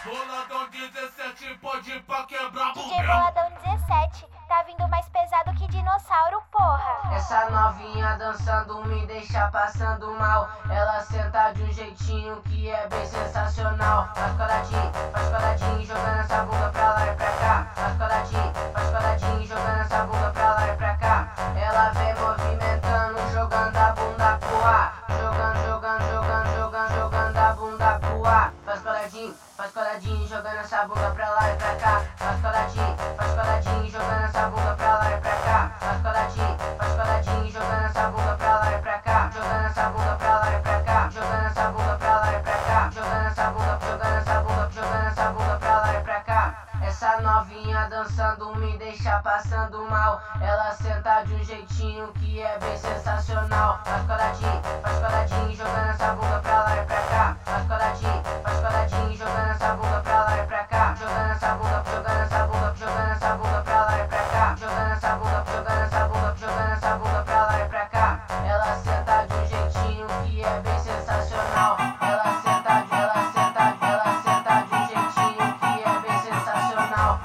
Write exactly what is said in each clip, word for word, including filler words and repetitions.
Boladão dezessete pode ir pra quebrar D J Boladão dezessete, tá vindo mais pesado que dinossauro, porra. Essa novinha dançando me deixa passando mal. Ela senta de um jeitinho que é bem sensacional. Faz coladinho, faz coladinho, jogando essa bunda pra lá e pra cá. Faz coladinho, faz coladinho, jogando essa bunda pra lá e pra cá. Ela vem movimentando, jogando a bunda pro ar. Jogando, jogando, jogando, jogando, jogando a bunda pro ar. Faz coladinho, faz coladinho, jogando essa bunda pra lá e pra cá. Faz coladinho, faz coladinho, jogando essa bunda pra lá e pra cá. Faz coladinho, faz coladinho, jogando essa bunda pra lá e pra cá. Jogando essa bunda pra lá e pra cá. Jogando essa bunda pra lá e pra cá. Jogando essa bunda, jogando essa bunda, jogando essa bunda pra lá e pra cá. Essa novinha dançando me deixa passando mal. Ela senta de um jeitinho que é bem sensacional. Faz coladinho, faz coladinho, jogando essa bunda pra lá e pra cá. Faz coladinho, faz coladinho, jogando essa bunda pra lá e pra cá. Jogando essa bunda, jogando essa bunda, jogando essa bunda pra lá e pra cá. Jogando essa bunda, jogando essa bunda, jogando essa bunda pra lá e pra cá. Ela senta de um jeitinho que é bem sensacional. Ela senta de, ela senta de, ela senta de um jeitinho que é bem sensacional.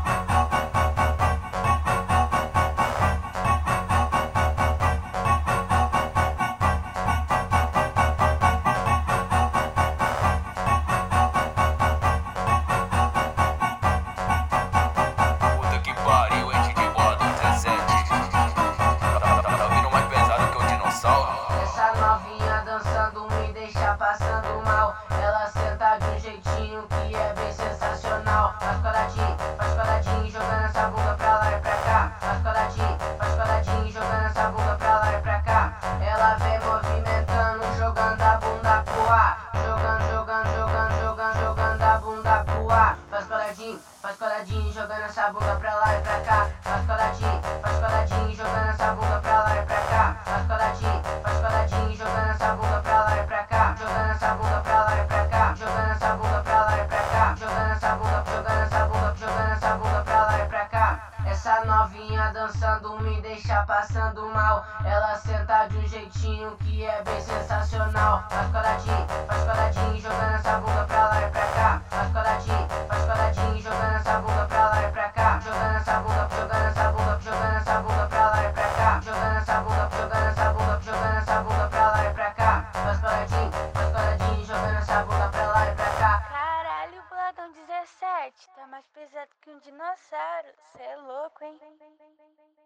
Puta que pariu, hein, D J Boladão dezessete. Tá, tá, tá vindo mais pesado que o dinossauro. Essa novinha dançando me deixa passando mal. Ela senta de um jeitinho que é bem sensacional. Faz coladinho, faz coladinho, jogando essa bunda pra lá e pra cá. Faz coladinho, faz coladinho, jogando essa bunda pra lá e pra cá. Ela vem movimentando, jogando a bunda pro ar. Jogando, jogando, jogando, jogando, jogando a bunda pro ar. Faz coladinho, faz coladinho, jogando essa bunda pra lá e pra cá. Faz coladinho, faz coladinho, jogando essa bunda pra lá e pra cá. Faz coladinho, faz coladinho, jogando essa bunda pra lá e pra cá. Jogando essa bunda pra lá e pra cá. Jogando essa bunda pra lá e pra cá. Jogando essa bunda, jogando essa bunda, jogando essa bunda pra lá e pra cá. Essa novinha dançando me deixa passando mal. Ela senta de um jeitinho que é bem sensacional. Faz coladinho, faz coladinho, jogando essa bunda pra lá e pra cá. Faz coladinho, faz coladinho, jogando essa bunda pra lá e pra cá. Jogando essa bunda, jogando essa bunda, jogando essa bunda pra lá e pra cá. Jogando essa bunda, jogando essa bunda, jogando essa bunda pra lá e pra cá. Faz coladinho, faz coladinho, jogando essa bunda pra lá e pra cá. Caralho, Boladão dezessete, tá mais pesado que um dinossauro. Cê é louco, hein?